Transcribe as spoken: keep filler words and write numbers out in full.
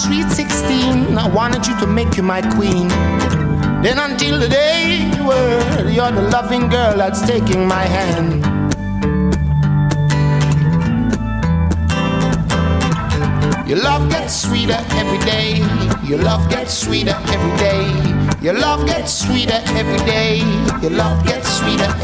sweet sixteen, I wanted you to make you my queen. Then until the day you were, you're the loving girl that's taking my hand. Your love gets sweeter every day. Your love gets sweeter every day. Your love gets sweeter every day. Your love gets sweeter